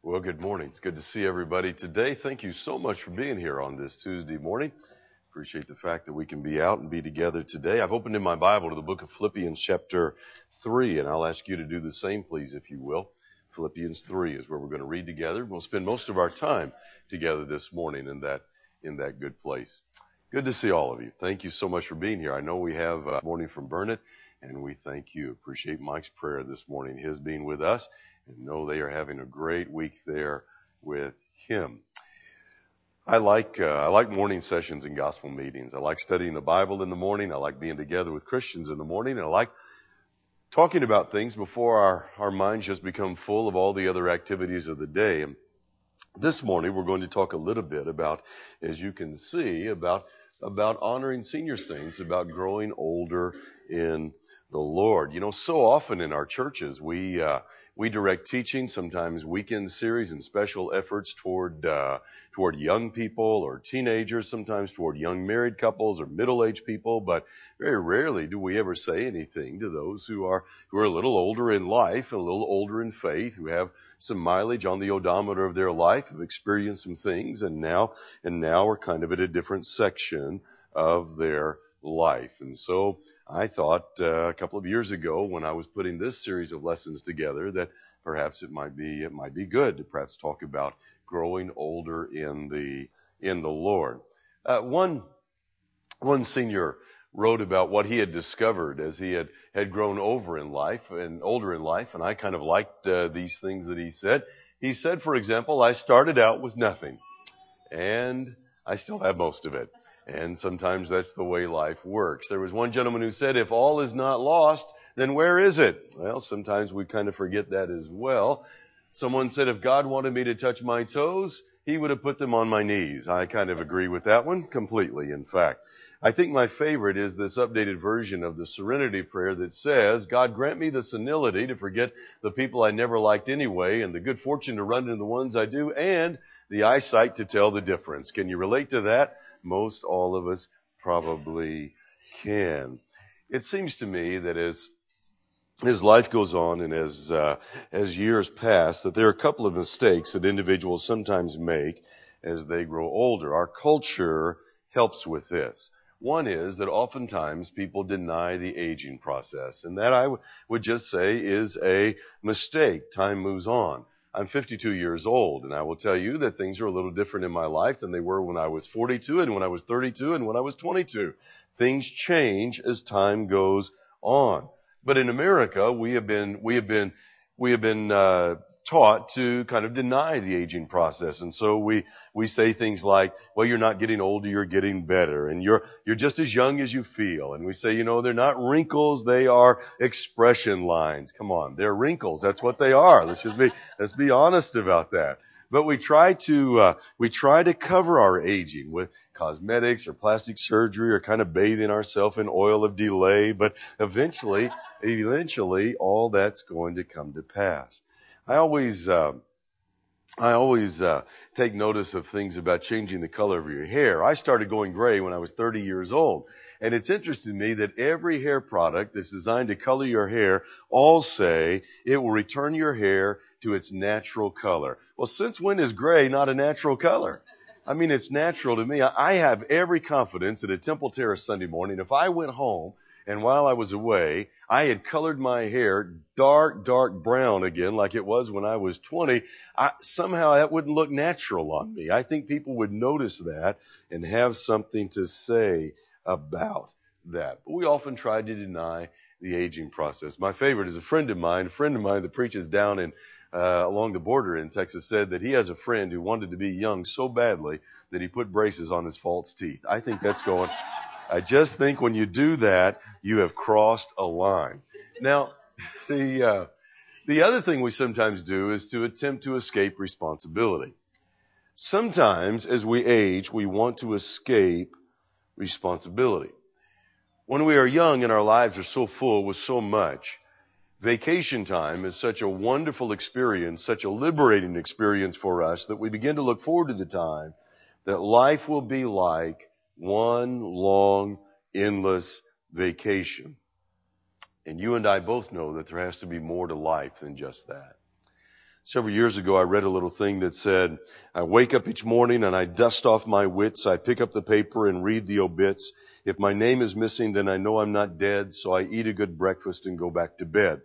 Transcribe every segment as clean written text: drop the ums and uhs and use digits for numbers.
Well, good morning. It's good to see everybody today. Thank you so much for being here on this Tuesday morning. Appreciate the fact that we can be out and be together today. I've opened in my Bible to the book of Philippians chapter 3, and I'll ask you to do the same, please, if you will. Philippians 3 is where we're going to read together. We'll spend most of our time together this morning in that good place. Good to see all of you. Thank you so much for being here. I know we have a morning from Burnett, and we thank you. Appreciate Mike's prayer this morning, his being with us. And know they are having a great week there with him. I like morning sessions and gospel meetings. I like studying the Bible in the morning. I like being together with Christians in the morning. And I like talking about things before our minds just become full of all the other activities of the day. And this morning we're going to talk a little bit about, as you can see, about honoring senior saints, about growing older in the Lord. You know, so often in our churches we direct teaching, sometimes weekend series and special efforts toward young people or teenagers, sometimes toward young married couples or middle-aged people, but very rarely do we ever say anything to those who are a little older in life, a little older in faith, who have some mileage on the odometer of their life, have experienced some things, and now are kind of at a different section of their life. And so I thought a couple of years ago when I was putting this series of lessons together that perhaps it might be good to perhaps talk about growing older in the Lord. One senior wrote about what he had discovered as he had grown older in life, and I kind of liked these things that he said. He said, for example, I started out with nothing, and I still have most of it. And sometimes that's the way life works. There was one gentleman who said, if all is not lost, then where is it? Well, sometimes we kind of forget that as well. Someone said, if God wanted me to touch my toes, He would have put them on my knees. I kind of agree with that one completely, in fact. I think my favorite is this updated version of the Serenity Prayer that says, God grant me the senility to forget the people I never liked anyway, and the good fortune to run into the ones I do, and the eyesight to tell the difference. Can you relate to that? Most all of us probably can. It seems to me that as life goes on and as years pass, that there are a couple of mistakes that individuals sometimes make as they grow older. Our culture helps with this. One is that oftentimes people deny the aging process, and that I would just say is a mistake. Time moves on. I'm 52 years old, and I will tell you that things are a little different in my life than they were when I was 42 and when I was 32 and when I was 22. Things change as time goes on. But in America, we have been taught to kind of deny the aging process. And so we say things like, well, you're not getting older, you're getting better. And you're just as young as you feel. And we say, they're not wrinkles, they are expression lines. Come on, they're wrinkles. That's what they are. Let's be honest about that. But we try to cover our aging with cosmetics or plastic surgery or kind of bathing ourselves in oil of delay. But eventually, all that's going to come to pass. I always take notice of things about changing the color of your hair. I started going gray when I was 30 years old. And it's interesting to me that every hair product that's designed to color your hair all say it will return your hair to its natural color. Well, since when is gray not a natural color? I mean, it's natural to me. I have every confidence that at Temple Terrace Sunday morning, if I went home and while I was away, I had colored my hair dark brown again like it was when I was 20, somehow that wouldn't look natural on me. I think people would notice that and have something to say about that. But we often try to deny the aging process. My favorite is a friend of mine that preaches down in along the border in Texas, said that he has a friend who wanted to be young so badly that he put braces on his false teeth. I just think when you do that, you have crossed a line. Now, the other thing we sometimes do is to attempt to escape responsibility. Sometimes as we age, we want to escape responsibility. When we are young and our lives are so full with so much, vacation time is such a wonderful experience, such a liberating experience for us that we begin to look forward to the time that life will be like one long, endless vacation. And you and I both know that there has to be more to life than just that. Several years ago, I read a little thing that said, I wake up each morning and I dust off my wits. I pick up the paper and read the obits. If my name is missing, then I know I'm not dead, so I eat a good breakfast and go back to bed.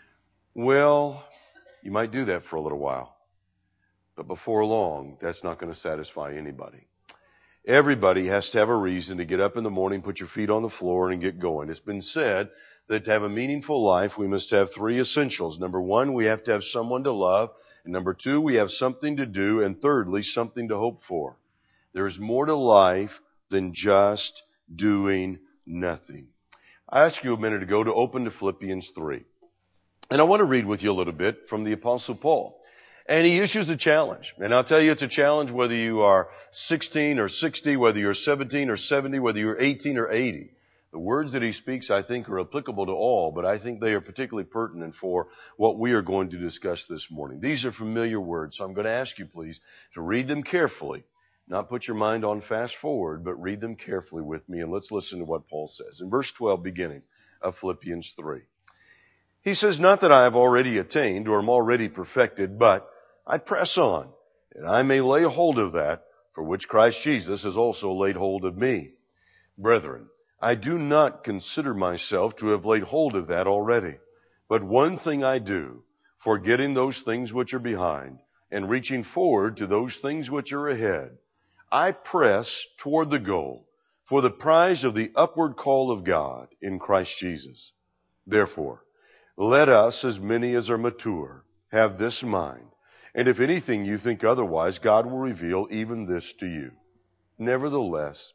Well, you might do that for a little while. But before long, that's not going to satisfy anybody. Everybody has to have a reason to get up in the morning, put your feet on the floor, and get going. It's been said that to have a meaningful life, we must have three essentials. Number one, we have to have someone to love. And number two, we have something to do. And thirdly, something to hope for. There is more to life than just doing nothing. I asked you a minute ago to open to Philippians 3. And I want to read with you a little bit from the Apostle Paul. And he issues a challenge. And I'll tell you, it's a challenge whether you are 16 or 60, whether you're 17 or 70, whether you're 18 or 80. The words that he speaks, I think, are applicable to all, but I think they are particularly pertinent for what we are going to discuss this morning. These are familiar words, so I'm going to ask you, please, to read them carefully. Not put your mind on fast forward, but read them carefully with me, and let's listen to what Paul says. In verse 12, beginning of Philippians 3. He says, not that I have already attained or am already perfected, but I press on, and I may lay hold of that for which Christ Jesus has also laid hold of me. Brethren, I do not consider myself to have laid hold of that already. But one thing I do, forgetting those things which are behind, and reaching forward to those things which are ahead, I press toward the goal for the prize of the upward call of God in Christ Jesus. Therefore, let us, as many as are mature, have this mind. And if anything you think otherwise, God will reveal even this to you. Nevertheless,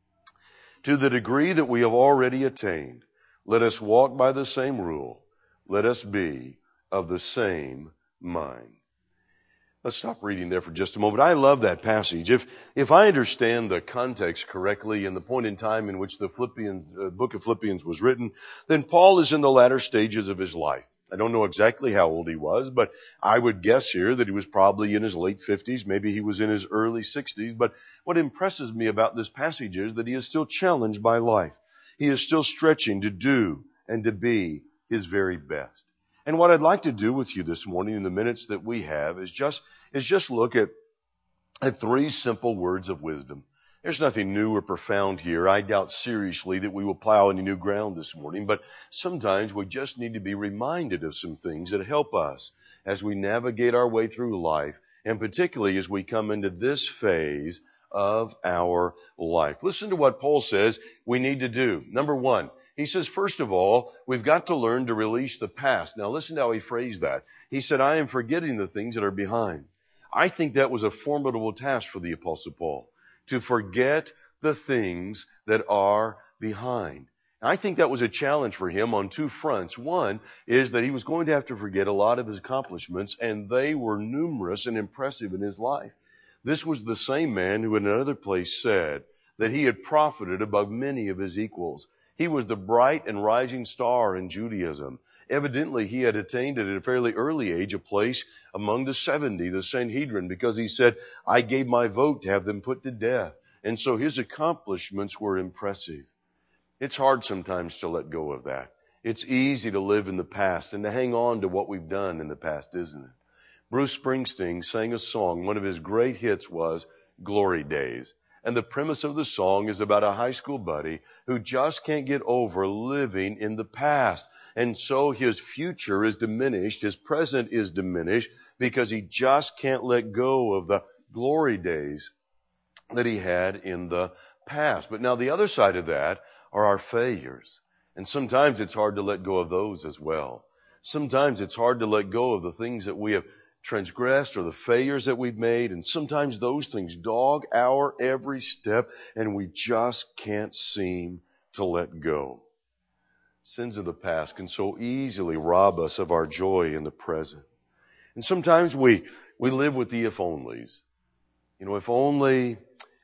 to the degree that we have already attained, let us walk by the same rule. Let us be of the same mind. Let's stop reading there for just a moment. I love that passage. If I understand the context correctly and the point in time in which the book of Philippians was written, then Paul is in the latter stages of his life. I don't know exactly how old he was, but I would guess here that he was probably in his late 50s. Maybe he was in his early 60s. But what impresses me about this passage is that he is still challenged by life. He is still stretching to do and to be his very best. And what I'd like to do with you this morning in the minutes that we have is just look at three simple words of wisdom. There's nothing new or profound here. I doubt seriously that we will plow any new ground this morning, but sometimes we just need to be reminded of some things that help us as we navigate our way through life, and particularly as we come into this phase of our life. Listen to what Paul says we need to do. Number one, he says, first of all, we've got to learn to release the past. Now listen to how he phrased that. He said, I am forgetting the things that are behind. I think that was a formidable task for the Apostle Paul, to forget the things that are behind. I think that was a challenge for him on two fronts. One is that he was going to have to forget a lot of his accomplishments, and they were numerous and impressive in his life. This was the same man who in another place said that he had profited above many of his equals. He was the bright and rising star in Judaism. Evidently, he had attained at a fairly early age a place among the 70, the Sanhedrin, because he said, I gave my vote to have them put to death. And so his accomplishments were impressive. It's hard sometimes to let go of that. It's easy to live in the past and to hang on to what we've done in the past, isn't it? Bruce Springsteen sang a song. One of his great hits was Glory Days. And the premise of the song is about a high school buddy who just can't get over living in the past. And so his future is diminished, his present is diminished, because he just can't let go of the glory days that he had in the past. But now the other side of that are our failures. And sometimes it's hard to let go of those as well. Sometimes it's hard to let go of the things that we have transgressed or the failures that we've made, and sometimes those things dog our every step and we just can't seem to let go. Sins of the past can so easily rob us of our joy in the present. And sometimes we live with the if-onlys. You know, if only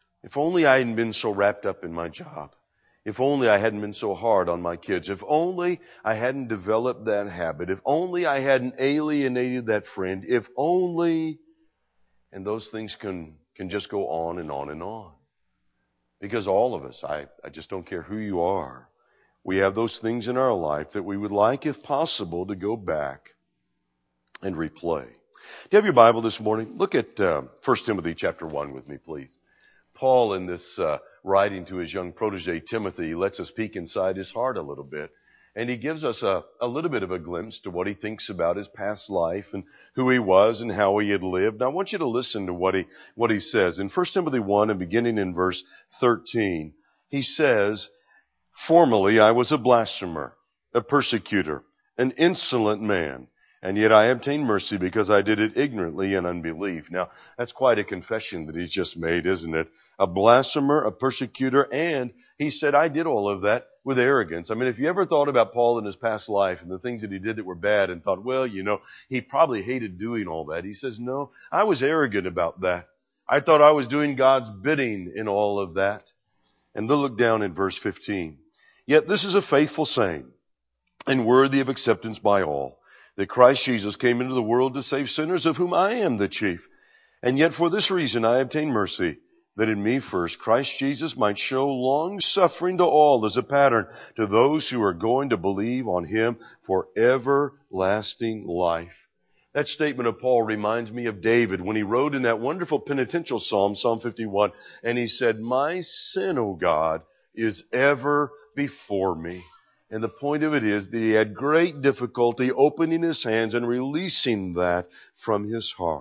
I hadn't been so wrapped up in my job. If only I hadn't been so hard on my kids. If only I hadn't developed that habit. If only I hadn't alienated that friend. If only, and those things can just go on and on and on. Because all of us, I just don't care who you are, we have those things in our life that we would like, if possible, to go back and replay. Do you have your Bible this morning? Look at 1 Timothy chapter 1 with me, please. Paul, in this writing to his young protege Timothy, lets us peek inside his heart a little bit. And he gives us a little bit of a glimpse to what he thinks about his past life and who he was and how he had lived. Now, I want you to listen to what he says. In 1 Timothy 1 and beginning in verse 13, he says, "Formerly I was a blasphemer, a persecutor, an insolent man, and yet I obtained mercy because I did it ignorantly in unbelief." Now, that's quite a confession that he's just made, isn't it? A blasphemer, a persecutor, and he said, I did all of that with arrogance. I mean, if you ever thought about Paul in his past life and the things that he did that were bad and thought, well, he probably hated doing all that. He says, no, I was arrogant about that. I thought I was doing God's bidding in all of that. And then look down in verse 15. "Yet this is a faithful saying and worthy of acceptance by all, that Christ Jesus came into the world to save sinners, of whom I am the chief. And yet for this reason I obtained mercy, that in me first Christ Jesus might show long suffering to all as a pattern to those who are going to believe on him for everlasting life." That statement of Paul reminds me of David when he wrote in that wonderful penitential psalm, Psalm 51, and he said, "My sin, O God, is ever before me." And the point of it is that he had great difficulty opening his hands and releasing that from his heart.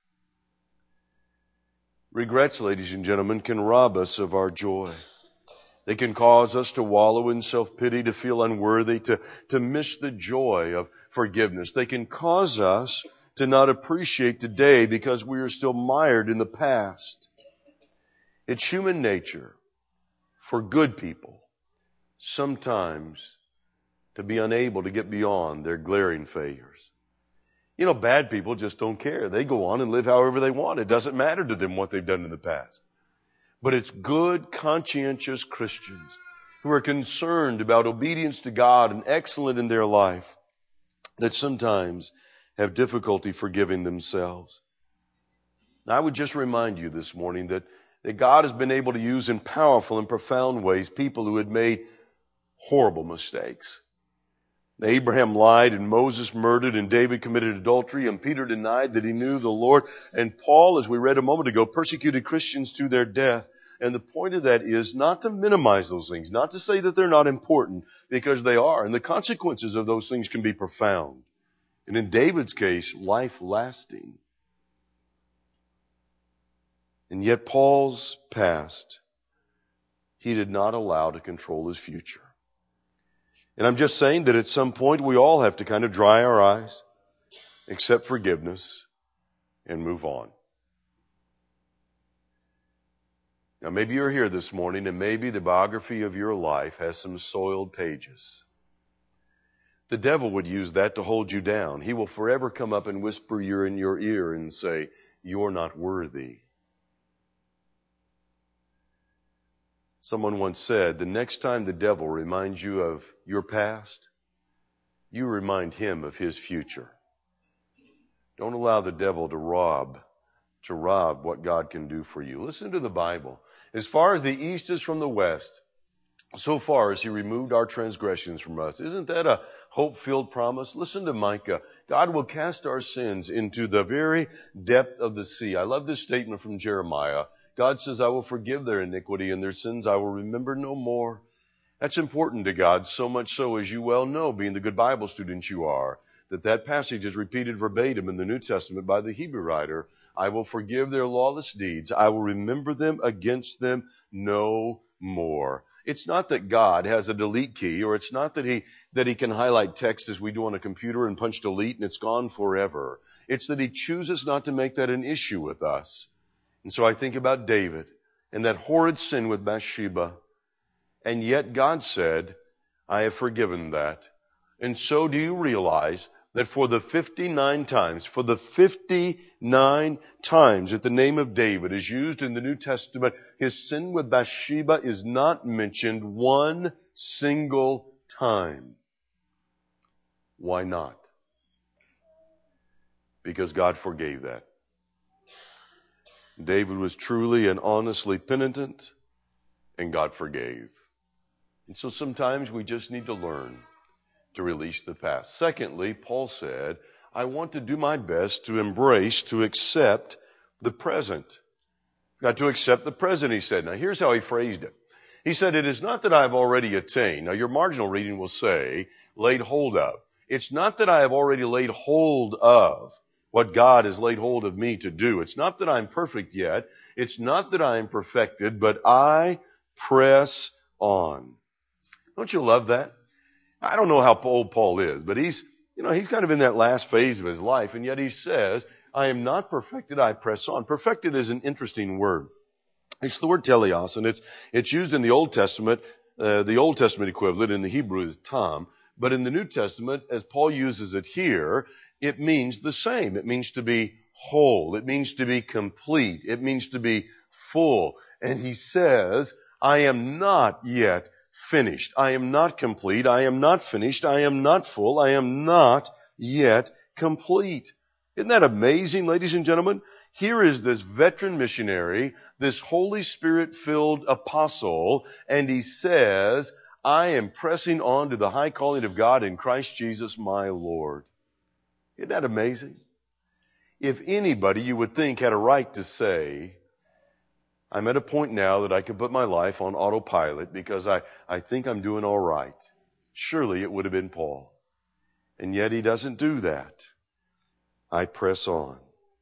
Regrets, ladies and gentlemen, can rob us of our joy. They can cause us to wallow in self-pity, to feel unworthy, to miss the joy of forgiveness. They can cause us to not appreciate today because we are still mired in the past. It's human nature for good people sometimes to be unable to get beyond their glaring failures. Bad people just don't care. They go on and live however they want. It doesn't matter to them what they've done in the past. But it's good, conscientious Christians who are concerned about obedience to God and excellent in their life that sometimes have difficulty forgiving themselves. Now, I would just remind you this morning that God has been able to use in powerful and profound ways people who had made horrible mistakes. Abraham lied, and Moses murdered, and David committed adultery, and Peter denied that he knew the Lord. And Paul, as we read a moment ago, persecuted Christians to their death. And the point of that is not to minimize those things, not to say that they're not important, because they are. And the consequences of those things can be profound. And in David's case, life-lasting. And yet Paul's past, he did not allow to control his future. And I'm just saying that at some point we all have to kind of dry our eyes, accept forgiveness, and move on. Now maybe you're here this morning and maybe the biography of your life has some soiled pages. The devil would use that to hold you down. He will forever come up and whisper in your ear and say, "You're not worthy." Someone once said, the next time the devil reminds you of your past, you remind him of his future. Don't allow the devil to rob what God can do for you. Listen to the Bible. As far as the east is from the west, so far as he removed our transgressions from us. Isn't that a hope-filled promise? Listen to Micah. God will cast our sins into the very depth of the sea. I love this statement from Jeremiah. God says, "I will forgive their iniquity and their sins I will remember no more." That's important to God, so much so, as you well know, being the good Bible students you are, that passage is repeated verbatim in the New Testament by the Hebrew writer. "I will forgive their lawless deeds. I will remember them against them no more." It's not that God has a delete key, or it's not that he can highlight text as we do on a computer and punch delete and it's gone forever. It's that he chooses not to make that an issue with us. And so I think about David and that horrid sin with Bathsheba. And yet God said, "I have forgiven that." And so do you realize that for the 59 times that the name of David is used in the New Testament, his sin with Bathsheba is not mentioned one single time. Why not? Because God forgave that. David was truly and honestly penitent, and God forgave. And so sometimes we just need to learn to release the past. Secondly, Paul said, I want to do my best to embrace, to accept the present. Got to accept the present, he said. Now here's how he phrased it. He said, it is not that I have already attained. Now your marginal reading will say, laid hold of. It's not that I have already laid hold of what God has laid hold of me to do. It's not that I'm perfect yet. It's not that I am perfected, but I press on. Don't you love that? I don't know how old Paul is, but he's kind of in that last phase of his life, and yet he says, I am not perfected, I press on. Perfected is an interesting word. It's the word teleos, and it's used in the Old Testament. The Old Testament equivalent in the Hebrew is tam, but in the New Testament, as Paul uses it here, it means the same. It means to be whole. It means to be complete. It means to be full. And he says, I am not yet finished. I am not complete. I am not finished. I am not full. I am not yet complete. Isn't that amazing, ladies and gentlemen? Here is this veteran missionary, this Holy Spirit-filled apostle, and he says, I am pressing on to the high calling of God in Christ Jesus my Lord. Isn't that amazing? If anybody you would think had a right to say, I'm at a point now that I can put my life on autopilot because I think I'm doing all right, surely it would have been Paul. And yet he doesn't do that. I press on.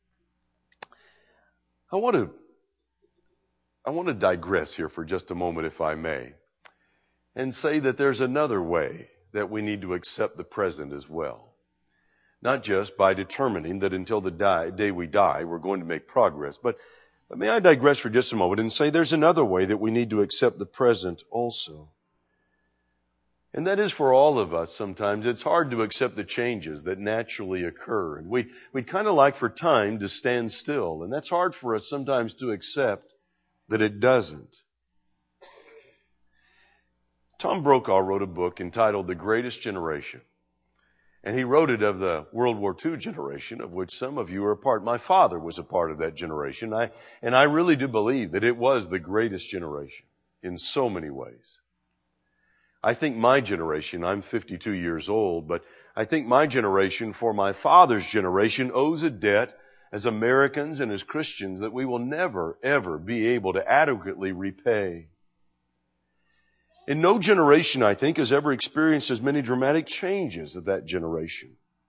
I want to digress here for just a moment, if I may, and say that there's another way that we need to accept the present as well. Not just by determining that until the day we die, we're going to make progress. But may I digress for just a moment and say there's another way that we need to accept the present also. And that is for all of us sometimes. It's hard to accept the changes that naturally occur. And we'd kind of like for time to stand still. And that's hard for us sometimes to accept that it doesn't. Tom Brokaw wrote a book entitled The Greatest Generation. And he wrote it of the World War II generation, of which some of you are a part. My father was a part of that generation. And I really do believe that it was the greatest generation in so many ways. I think my generation, I'm 52 years old, but I think my generation for my father's generation owes a debt as Americans and as Christians that we will never, ever be able to adequately repay. And no generation, I think, has ever experienced as many dramatic changes as that generation.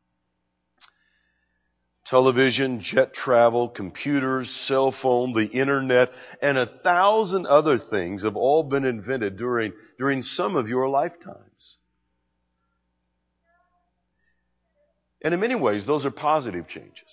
Television, jet travel, computers, cell phone, the internet, and 1,000 other things have all been invented during some of your lifetimes. And in many ways, those are positive changes.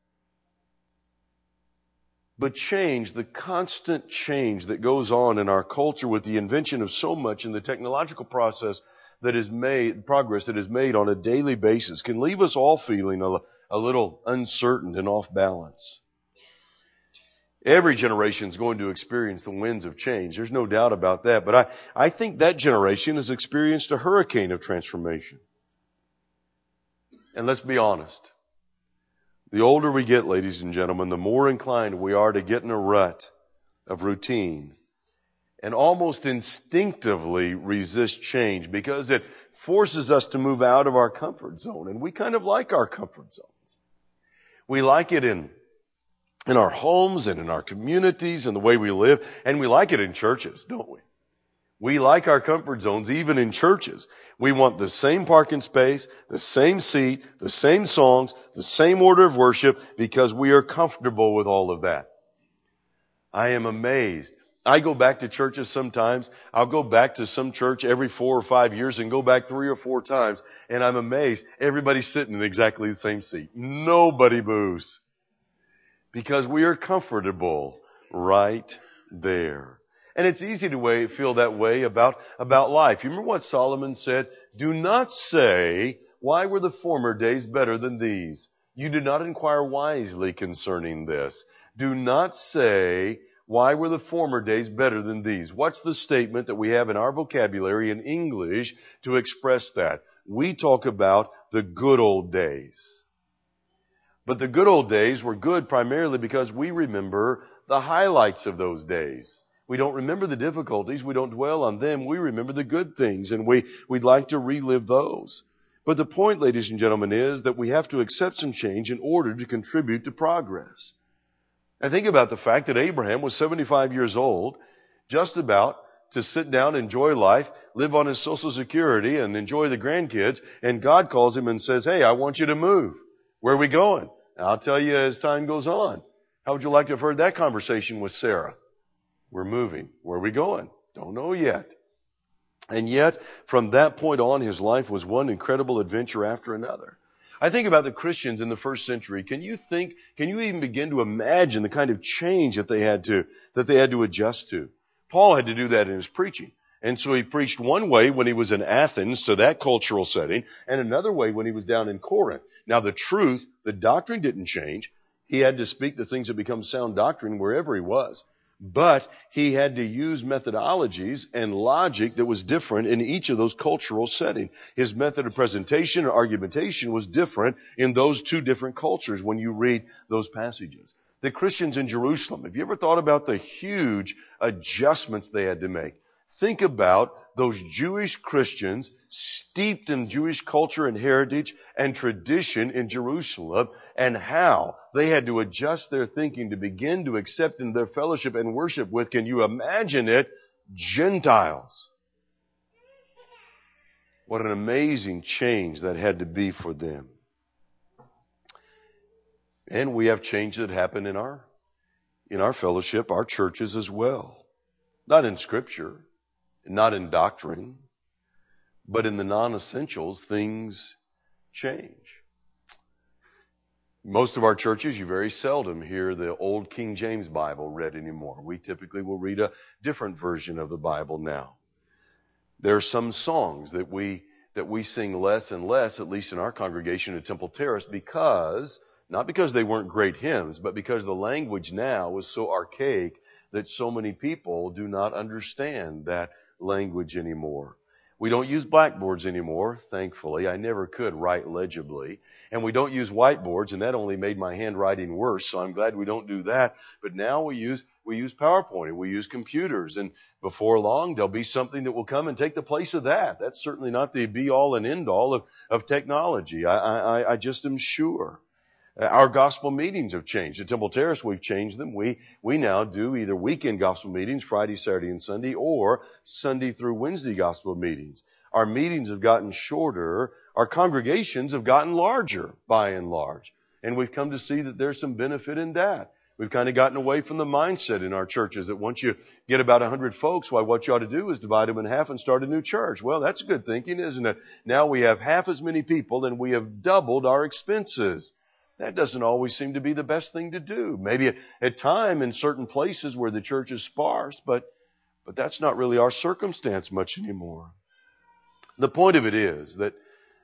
But change, the constant change that goes on in our culture with the invention of so much in the technological process that is made, progress that is made on a daily basis, can leave us all feeling a little uncertain and off balance. Every generation is going to experience the winds of change. There's no doubt about that. But I think that generation has experienced a hurricane of transformation. And let's be honest. The older we get, ladies and gentlemen, the more inclined we are to get in a rut of routine and almost instinctively resist change because it forces us to move out of our comfort zone. And we kind of like our comfort zones. We like it in our homes and in our communities and the way we live. And we like it in churches, don't we? We like our comfort zones even in churches. We want the same parking space, the same seat, the same songs, the same order of worship because we are comfortable with all of that. I am amazed. I go back to churches sometimes. I'll go back to some church every 4 or 5 years and go back 3 or 4 times. And I'm amazed. Everybody's sitting in exactly the same seat. Nobody moves. Because we are comfortable right there. And it's easy to feel that way about life. You remember what Solomon said? Do not say, why were the former days better than these? You did not inquire wisely concerning this. Do not say, why were the former days better than these? What's the statement that we have in our vocabulary in English to express that? We talk about the good old days. But the good old days were good primarily because we remember the highlights of those days. We don't remember the difficulties. We don't dwell on them. We remember the good things, and we'd like to relive those. But the point, ladies and gentlemen, is that we have to accept some change in order to contribute to progress. And think about the fact that Abraham was 75 years old, just about to sit down, enjoy life, live on his Social Security, and enjoy the grandkids. And God calls him and says, hey, I want you to move. Where are we going? And I'll tell you as time goes on. How would you like to have heard that conversation with Sarah? We're moving. Where are we going? Don't know yet. And yet, from that point on, his life was one incredible adventure after another. I think about the Christians in the first century. Can you even begin to imagine the kind of change that they had to adjust to? Paul had to do that in his preaching. And so he preached one way when he was in Athens, so that cultural setting, and another way when he was down in Corinth. Now the truth, the doctrine didn't change. He had to speak the things that become sound doctrine wherever he was. But he had to use methodologies and logic that was different in each of those cultural settings. His method of presentation or argumentation was different in those two different cultures when you read those passages. The Christians in Jerusalem, have you ever thought about the huge adjustments they had to make? Think about those Jewish Christians steeped in Jewish culture and heritage and tradition in Jerusalem, and how they had to adjust their thinking to begin to accept in their fellowship and worship with, can you imagine it, Gentiles. What an amazing change that had to be for them. And we have change that happen in our fellowship, our churches as well. Not in Scripture, not in doctrine, but in the non-essentials, things change. Most of our churches, you very seldom hear the old King James Bible read anymore. We typically will read a different version of the Bible now. There are some songs that we sing less and less, at least in our congregation at Temple Terrace, not because they weren't great hymns, but because the language now is so archaic that so many people do not understand that language anymore. We don't use blackboards anymore, thankfully. I never could write legibly. And we don't use whiteboards, and that only made my handwriting worse, so I'm glad we don't do that. But now we use PowerPoint, and we use computers, and before long there'll be something that will come and take the place of that. That's certainly not the be-all and end-all of technology. I just am sure. Our gospel meetings have changed. At Temple Terrace, we've changed them. We now do either weekend gospel meetings, Friday, Saturday, and Sunday, or Sunday through Wednesday gospel meetings. Our meetings have gotten shorter. Our congregations have gotten larger, by and large. And we've come to see that there's some benefit in that. We've kind of gotten away from the mindset in our churches that once you get about 100 folks, why what you ought to do is divide them in half and start a new church. Well, that's good thinking, isn't it? Now we have half as many people and we have doubled our expenses. That doesn't always seem to be the best thing to do. Maybe at time in certain places where the church is sparse, but that's not really our circumstance much anymore. The point of it is that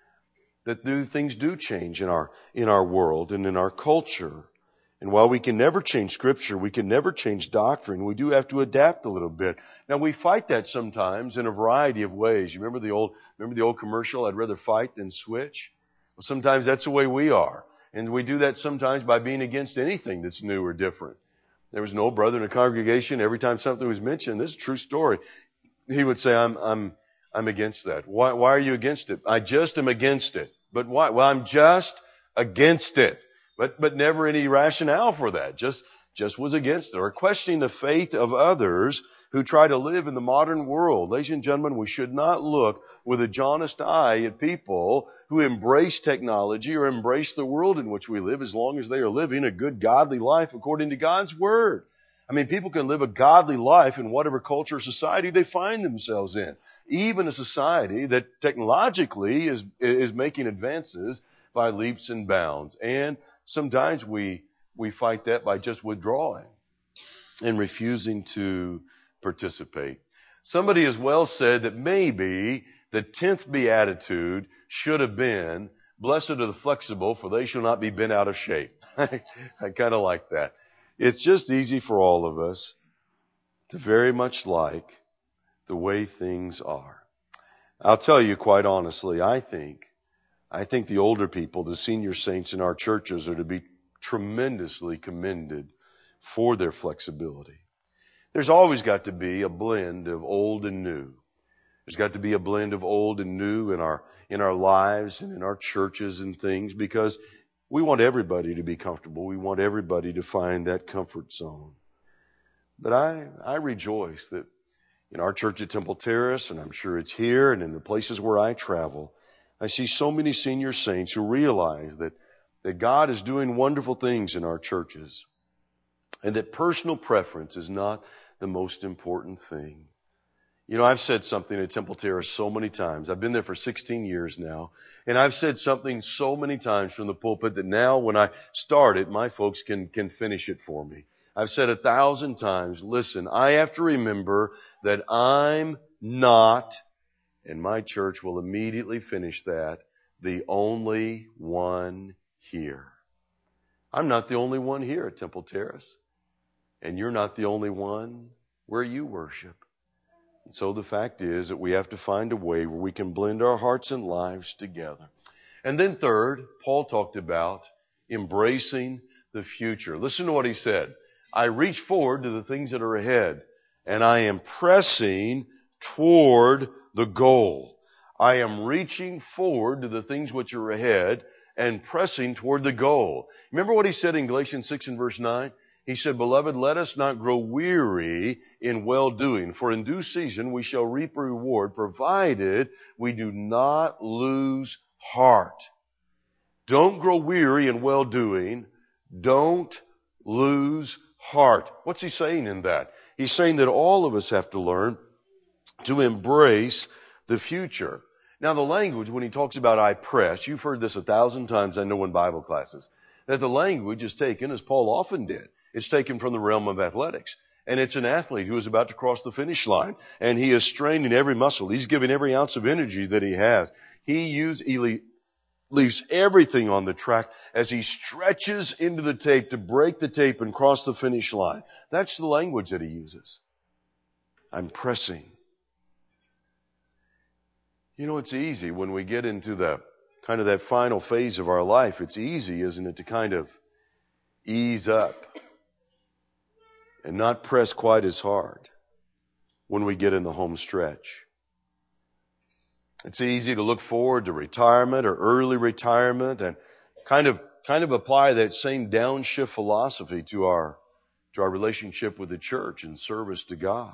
things do change in our world and in our culture. And while we can never change Scripture, we can never change doctrine, we do have to adapt a little bit. Now we fight that sometimes in a variety of ways. You remember the old commercial, I'd rather fight than switch? Well, sometimes that's the way we are. And we do that sometimes by being against anything that's new or different. There was an old brother in a congregation, every time something was mentioned, this is a true story, he would say, I'm against that. Why are you against it? I just am against it. But why? Well, I'm just against it. But never any rationale for that. Just was against it. Or questioning the faith of others who try to live in the modern world. Ladies and gentlemen, we should not look with a jaundiced eye at people who embrace technology or embrace the world in which we live as long as they are living a good godly life according to God's Word. I mean, people can live a godly life in whatever culture or society they find themselves in. Even a society that technologically is making advances by leaps and bounds. And sometimes we fight that by just withdrawing and refusing to participate. Somebody has well said that maybe the 10th beatitude should have been, blessed are the flexible, for they shall not be bent out of shape. I kind of like that. It's just easy for all of us to very much like the way things are. I'll tell you quite honestly, I think the older people, the senior saints in our churches, are to be tremendously commended for their flexibility. There's always got to be a blend of old and new. There's got to be a blend of old and new in our lives and in our churches and things, because we want everybody to be comfortable. We want everybody to find that comfort zone. But I rejoice that in our church at Temple Terrace, and I'm sure it's here and in the places where I travel, I see so many senior saints who realize that God is doing wonderful things in our churches, and that personal preference is not the most important thing. You know, I've said something at Temple Terrace so many times. I've been there for 16 years now. And I've said something so many times from the pulpit that now when I start it, my folks can finish it for me. I've said 1,000 times, listen, I have to remember that I'm not, and my church will immediately finish that, the only one here. I'm not the only one here at Temple Terrace. And you're not the only one where you worship. And so the fact is that we have to find a way where we can blend our hearts and lives together. And then third, Paul talked about embracing the future. Listen to what he said. I reach forward to the things that are ahead, and I am pressing toward the goal. I am reaching forward to the things which are ahead and pressing toward the goal. Remember what he said in Galatians 6 and verse 9? He said, Beloved, let us not grow weary in well-doing, for in due season we shall reap a reward, provided we do not lose heart. Don't grow weary in well-doing. Don't lose heart. What's he saying in that? He's saying that all of us have to learn to embrace the future. Now the language, when he talks about I press, you've heard this 1,000 times, I know, in Bible classes, that the language is taken, as Paul often did, it's taken from the realm of athletics. And it's an athlete who is about to cross the finish line. And he is straining every muscle. He's giving every ounce of energy that he has. He leaves everything on the track as he stretches into the tape to break the tape and cross the finish line. That's the language that he uses. I'm pressing. You know, it's easy when we get into the kind of that final phase of our life. It's easy, isn't it, to kind of ease up and not press quite as hard when we get in the home stretch. It's easy to look forward to retirement or early retirement and kind of apply that same downshift philosophy to our relationship with the church and service to God.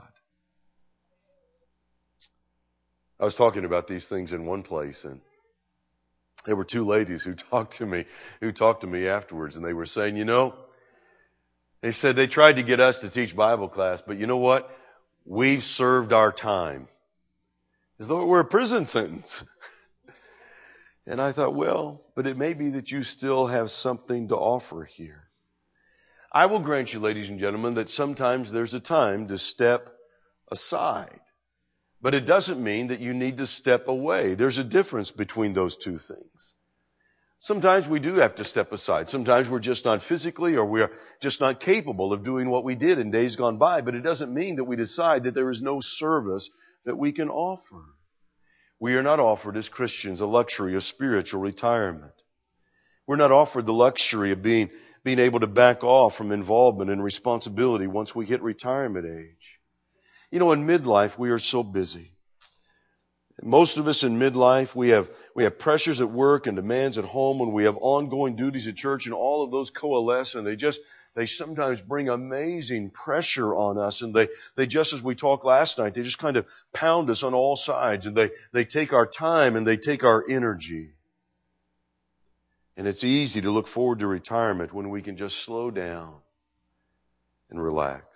I was talking about these things in one place, and there were two ladies who talked to me afterwards, and they were saying, you know, they said they tried to get us to teach Bible class, but you know what? We've served our time. As though it were a prison sentence. And I thought, well, but it may be that you still have something to offer here. I will grant you, ladies and gentlemen, that sometimes there's a time to step aside. But it doesn't mean that you need to step away. There's a difference between those two things. Sometimes we do have to step aside. Sometimes we're just not physically or we're just not capable of doing what we did in days gone by. But it doesn't mean that we decide that there is no service that we can offer. We are not offered as Christians a luxury of spiritual retirement. We're not offered the luxury of being able to back off from involvement and responsibility once we hit retirement age. You know, in midlife, we are so busy. Most of us in midlife, we have pressures at work and demands at home, and we have ongoing duties at church, and all of those coalesce, and they sometimes bring amazing pressure on us, and they just, as we talked last night, they just kind of pound us on all sides, and they take our time and they take our energy. And it's easy to look forward to retirement when we can just slow down and relax.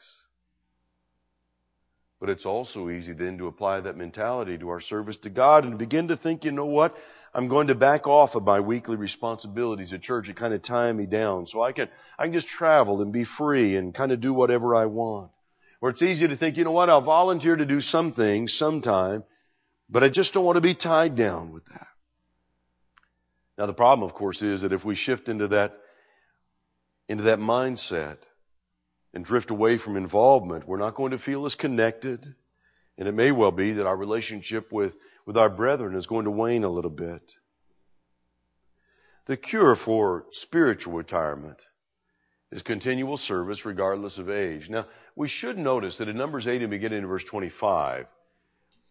But it's also easy then to apply that mentality to our service to God and begin to think, you know what? I'm going to back off of my weekly responsibilities at church and kind of tie me down so I can just travel and be free and kind of do whatever I want. Or it's easy to think, you know what? I'll volunteer to do some things sometime, but I just don't want to be tied down with that. Now the problem, of course, is that if we shift into that mindset and drift away from involvement, we're not going to feel as connected. And it may well be that our relationship with our brethren is going to wane a little bit. The cure for spiritual retirement is continual service regardless of age. Now, we should notice that in Numbers 8 and beginning in verse 25,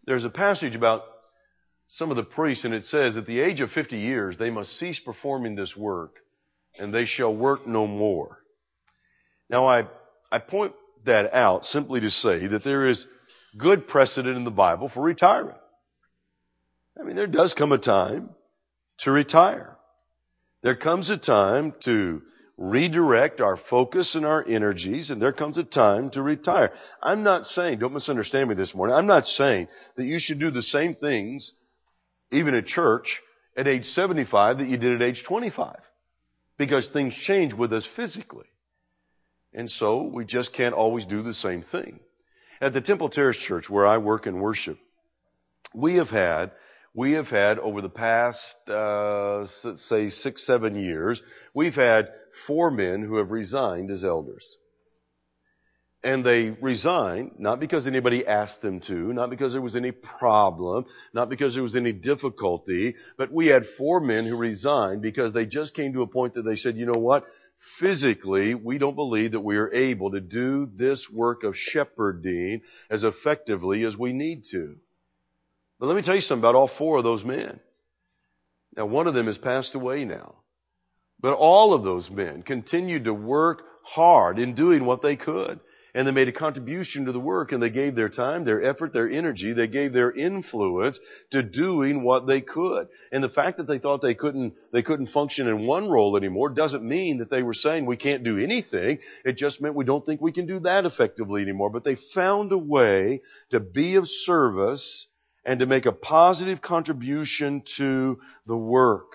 There's a passage about some of the priests, and it says, at the age of 50 years, they must cease performing this work, and they shall work no more. Now, I point that out simply to say that there is good precedent in the Bible for retirement. I mean, there does come a time to retire. There comes a time to redirect our focus and our energies, and there comes a time to retire. I'm not saying, don't misunderstand me this morning, I'm not saying that you should do the same things, even at church, at age 75 that you did at age 25. Because things change with us physically. And so we just can't always do the same thing. At the Temple Terrace Church, where I work and worship, we have had over the past, say 6-7 years, we've had 4 men who have resigned as elders. And they resigned, not because anybody asked them to, not because there was any problem, not because there was any difficulty, but we had 4 men who resigned because they just came to a point that they said, you know what? Physically, we don't believe that we are able to do this work of shepherding as effectively as we need to. But let me tell you something about all 4 of those men. Now, one of them has passed away now. But all of those men continued to work hard in doing what they could. And they made a contribution to the work, and they gave their time, their effort, their energy. They gave their influence to doing what they could. And the fact that they thought they couldn't function in one role anymore doesn't mean that they were saying we can't do anything. It just meant we don't think we can do that effectively anymore. But they found a way to be of service and to make a positive contribution to the work.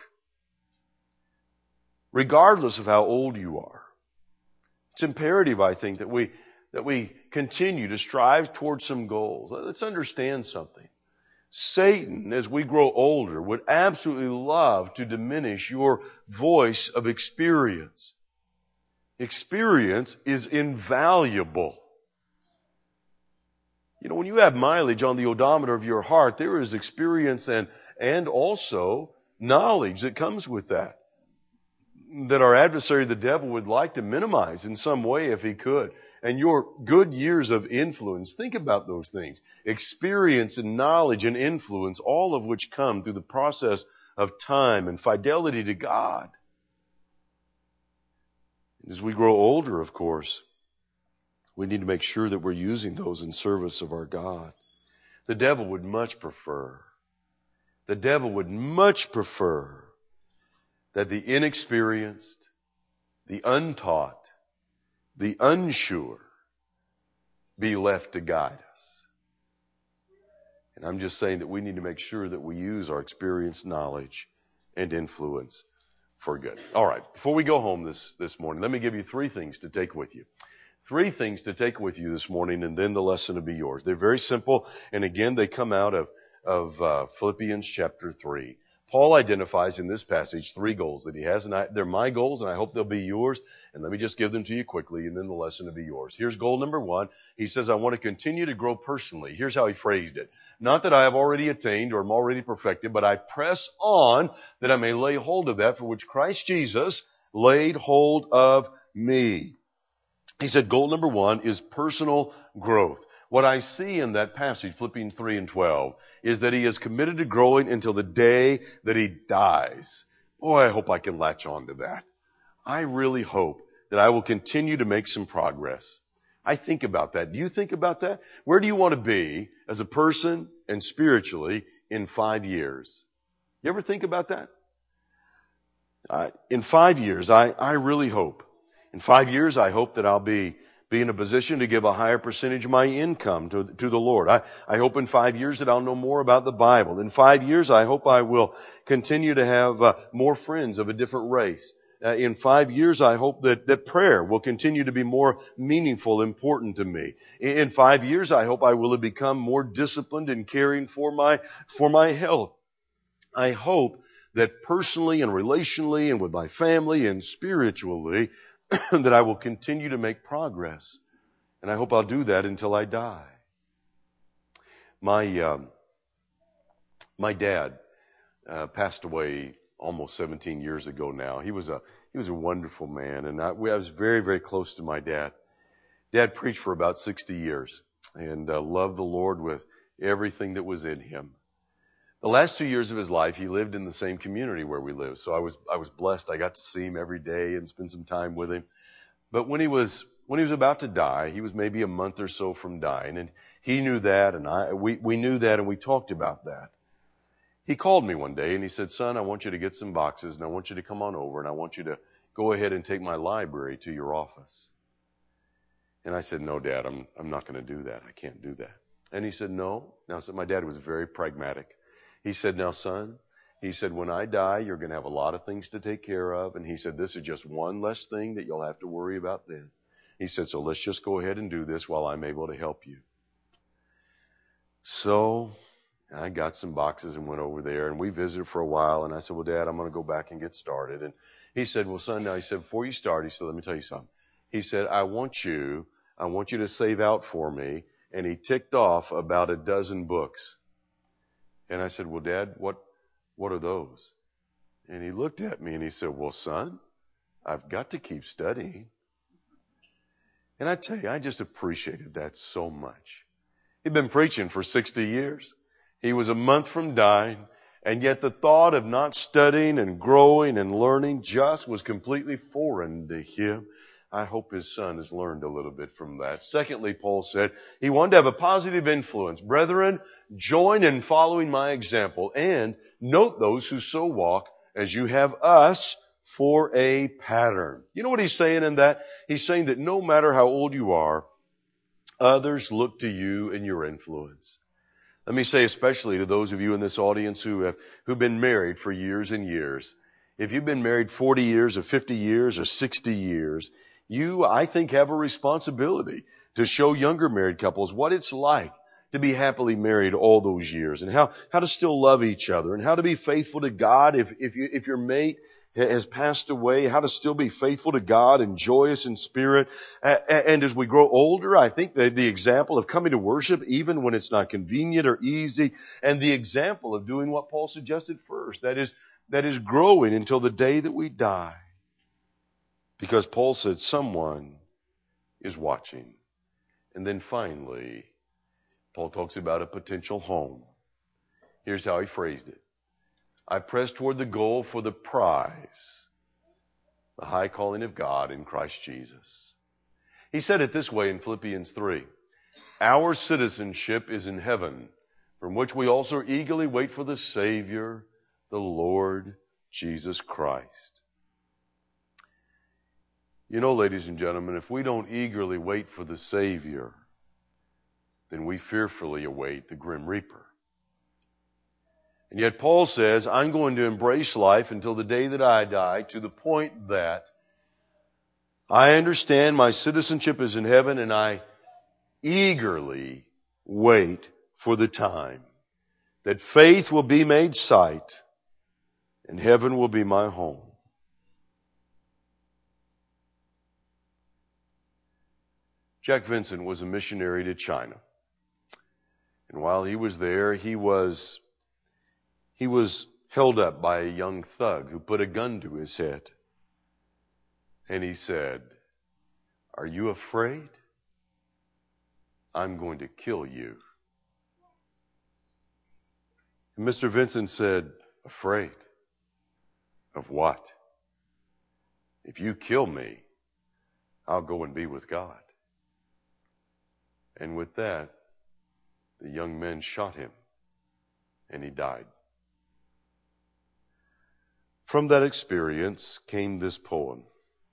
Regardless of how old you are, it's imperative, I think, that we continue to strive towards some goals. Let's understand something. Satan, as we grow older, would absolutely love to diminish your voice of experience. Experience is invaluable. You know, when you have mileage on the odometer of your heart, there is experience and also knowledge that comes with that our adversary, the devil, would like to minimize in some way if he could. And your good years of influence, think about those things. Experience and knowledge and influence, all of which come through the process of time and fidelity to God. As we grow older, of course, we need to make sure that we're using those in service of our God. The devil would much prefer that the inexperienced, the untaught, the unsure be left to guide us. And I'm just saying that we need to make sure that we use our experience, knowledge, and influence for good. All right, before we go home this morning, let me give you 3 things to take with you. 3 things to take with you this morning, and then the lesson will be yours. They're very simple, and again, they come out of Philippians chapter 3. Paul identifies in this passage 3 goals that he has, and they're my goals, and I hope they'll be yours. And let me just give them to you quickly, and then the lesson will be yours. Here's goal number 1. He says, I want to continue to grow personally. Here's how he phrased it. Not that I have already attained or am already perfected, but I press on that I may lay hold of that for which Christ Jesus laid hold of me. He said goal number 1 is personal growth. What I see in that passage, Philippians 3 and 12, is that he is committed to growing until the day that he dies. Boy, I hope I can latch on to that. I really hope that I will continue to make some progress. I think about that. Do you think about that? Where do you want to be as a person and spiritually in 5 years? You ever think about that? In 5 years, I really hope. In 5 years, I hope that I'll be in a position to give a higher percentage of my income to the Lord. I hope in 5 years that I'll know more about the Bible. In 5 years, I hope I will continue to have more friends of a different race. In 5 years, I hope that prayer will continue to be more meaningful, important to me. In 5 years, I hope I will have become more disciplined in caring for my health. I hope that personally and relationally and with my family and spiritually, that I will continue to make progress. And I hope I'll do that until I die. My dad passed away almost 17 years ago now. He was a wonderful man, and I was very, very close to my dad. Dad preached for about 60 years and loved the Lord with everything that was in him. The last 2 years of his life, he lived in the same community where we live. So I was blessed. I got to see him every day and spend some time with him. But when he was about to die, he was maybe a month or so from dying, and he knew that, and we knew that, and we talked about that. He called me one day and he said, "Son, I want you to get some boxes, and I want you to come on over, and I want you to go ahead and take my library to your office." And I said, "No, Dad, I'm not going to do that. I can't do that." And he said, "No." Now, so my dad was very pragmatic. He said, "Now, son," he said, "when I die, you're going to have a lot of things to take care of." And he said, "This is just one less thing that you'll have to worry about then." He said, "So let's just go ahead and do this while I'm able to help you." So I got some boxes and went over there, and we visited for a while. And I said, "Well, Dad, I'm going to go back and get started." And he said, "Well, son," now he said, "before you start," he said, "let me tell you something." He said, I want you to save out for me." And he ticked off about a dozen books. And I said, "Well, Dad, what are those?" And he looked at me and he said, "Well, son, I've got to keep studying." And I tell you, I just appreciated that so much. He'd been preaching for 60 years. He was a month from dying, and yet the thought of not studying and growing and learning just was completely foreign to him. I hope his son has learned a little bit from that. Secondly, Paul said he wanted to have a positive influence. "Brethren, join in following my example, and note those who so walk as you have us for a pattern." You know what he's saying in that? He's saying that no matter how old you are, others look to you and your influence. Let me say especially to those of you in this audience who've been married for years and years. If you've been married 40 years or 50 years or 60 years, you, I think, have a responsibility to show younger married couples what it's like to be happily married all those years, and how to still love each other, and how to be faithful to God if your mate has passed away, how to still be faithful to God and joyous in spirit. And as we grow older, I think the example of coming to worship even when it's not convenient or easy, and the example of doing what Paul suggested first, that is growing until the day that we die. Because Paul said someone is watching. And then finally, Paul talks about a potential home. Here's how he phrased it. "I press toward the goal for the prize, the high calling of God in Christ Jesus." He said it this way in Philippians 3. "Our citizenship is in heaven, from which we also eagerly wait for the Savior, the Lord Jesus Christ." You know, ladies and gentlemen, if we don't eagerly wait for the Savior, then we fearfully await the grim reaper. And yet Paul says, I'm going to embrace life until the day that I die, to the point that I understand my citizenship is in heaven, and I eagerly wait for the time that faith will be made sight and heaven will be my home. Jack Vincent was a missionary to China. And while he was there, he was held up by a young thug who put a gun to his head. And he said, "Are you afraid? I'm going to kill you." And Mr. Vincent said, "Afraid? Of what? If you kill me, I'll go and be with God." And with that, the young men shot him, and he died. From that experience came this poem.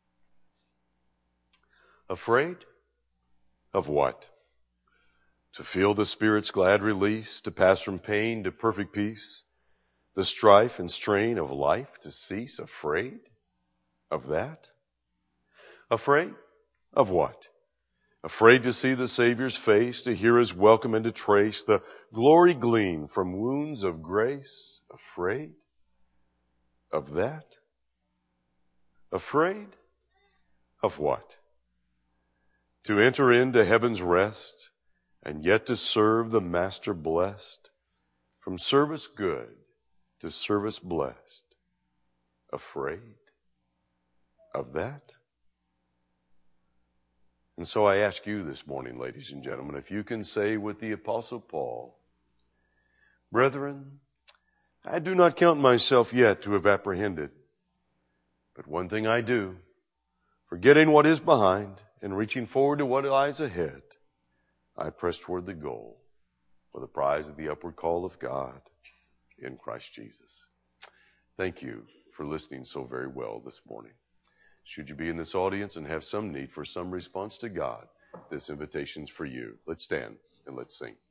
Afraid? Of what? To feel the Spirit's glad release, to pass from pain to perfect peace, the strife and strain of life to cease. Afraid? Of that? Afraid? Of what? Afraid to see the Savior's face, to hear His welcome and to trace the glory gleam from wounds of grace. Afraid? Of that? Afraid? Of what? To enter into heaven's rest, and yet to serve the Master blessed, from service good to service blessed. Afraid? Of that? And so I ask you this morning, ladies and gentlemen, if you can say with the Apostle Paul, Brethren, I do not count myself yet to have apprehended. But one thing I do, forgetting what is behind and reaching forward to what lies ahead, I press toward the goal for the prize of the upward call of God in Christ Jesus. Thank you for listening so very well this morning. Should you be in this audience and have some need for some response to God, this invitation's for you. Let's stand and let's sing.